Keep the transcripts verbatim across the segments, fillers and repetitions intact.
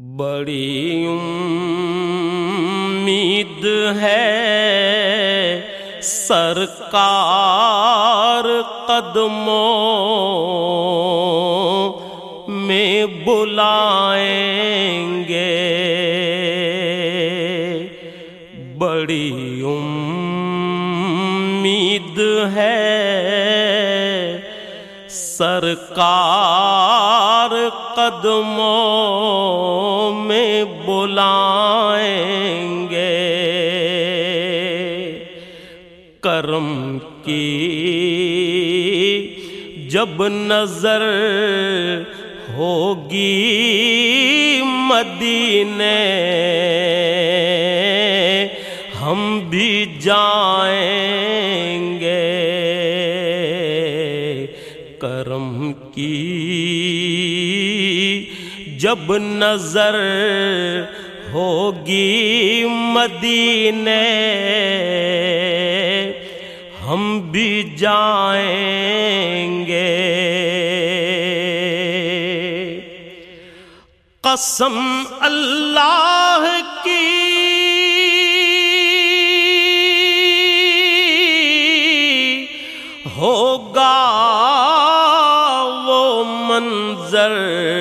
بڑی امید ہے سرکار قدموں میں بلائیں گے، بڑی امید ہے سرکار قدموں میں بلائیں گے، کرم کی جب نظر ہوگی مدینے ہم بھی جائیں گے، کرم کی جب نظر ہوگی مدینے ہم بھی جائیں گے، قسم اللہ کی ہوگا وہ منظر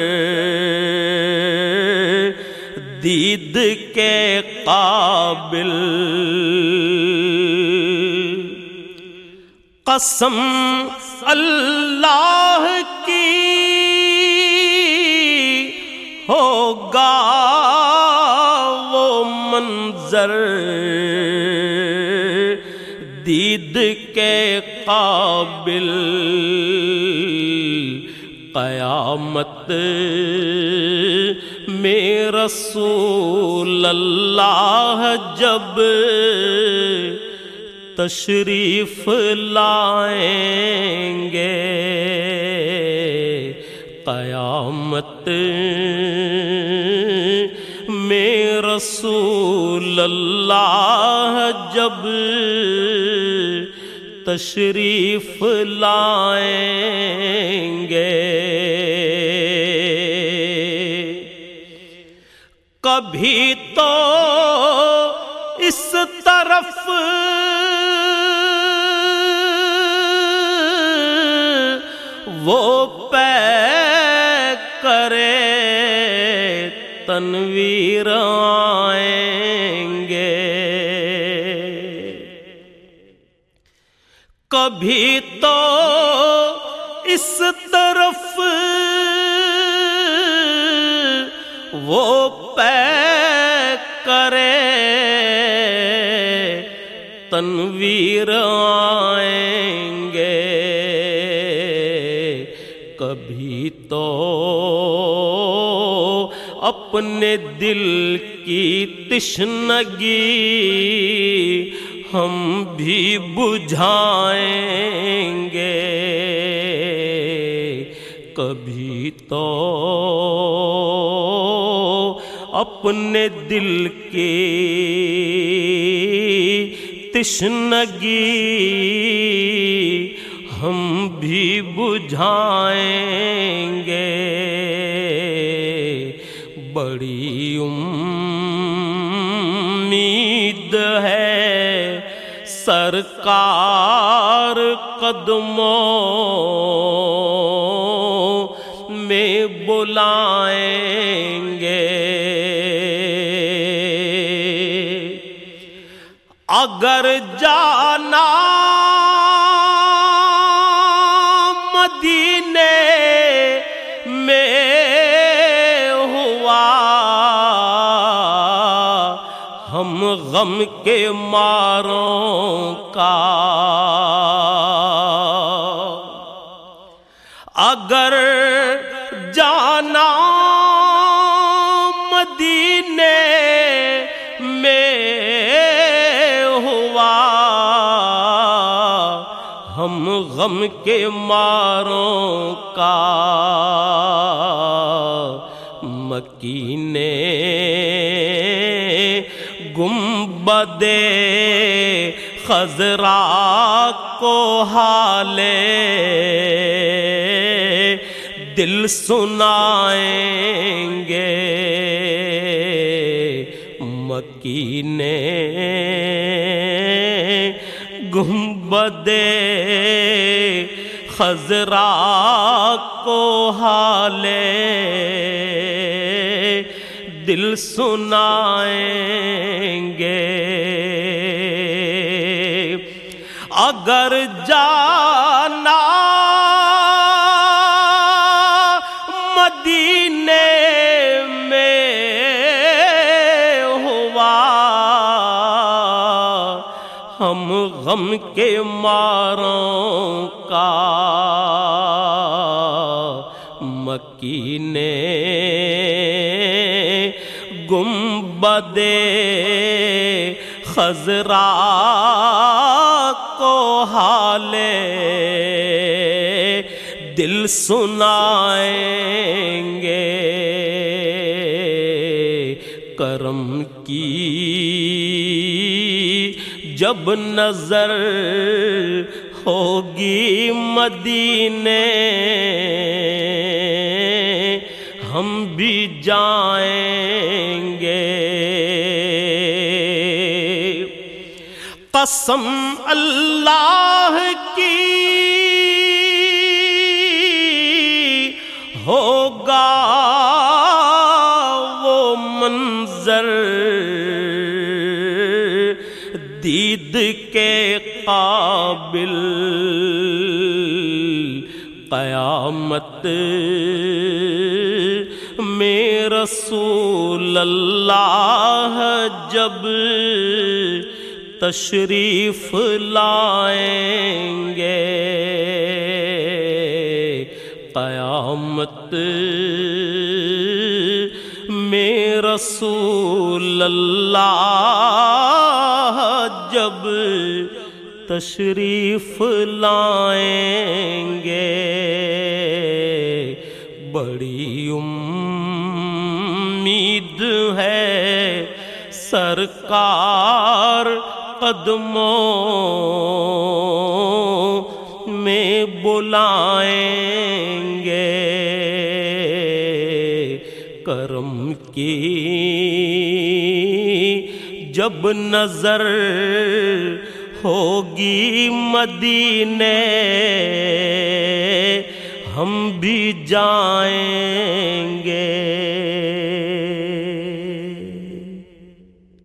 دید کے قابل، قسم اللہ کی ہوگا وہ منظر دید کے قابل، قیامت میں رسول اللہ جب تشریف لائیں گے، قیامت میں رسول اللہ جب تشریف لائیں گے، کبھی تو اس طرف وہ پے کرے تنویر آئیں گے، کبھی تو اس طرف وہ پے کرے تنویر آئیں گے، کبھی تو اپنے دل کی تشنگی ہم بھی بجھائیں گے، کبھی تو اپنے دل کی تشنگی ہم بھی بجھائیں گے، بڑی امید ہے سرکار قدموں میں بلائیں گے، اگر جانا مدینے میں ہوا ہم غم کے ماروں کا، اگر جانا مدینے میں ہوا ہم غم کے ماروں کا، مکینے گنبد خضرا کو حالے دل سنائیں گے، مکینے گنبد خضرا کو حال دل سنائیں گے اگر جانا مدینے میں ہوا ہم غم کے ماروں کا مکینے گنبد خضرا کو حال دل سنائیں گے کرم کی جب نظر ہوگی مدینے ہم بھی جائیں گے قسم اللہ کی ہوگا وہ منظر دید کے قابل قیامت میں رسول اللہ جب تشریف لائیں گے قیامت میں رسول اللہ جب تشریف لائیں گے بڑی امید ہے سرکار قدموں میں بلائیں گے کرم کی جب نظر ہوگی مدینے ہم بھی جائیں گے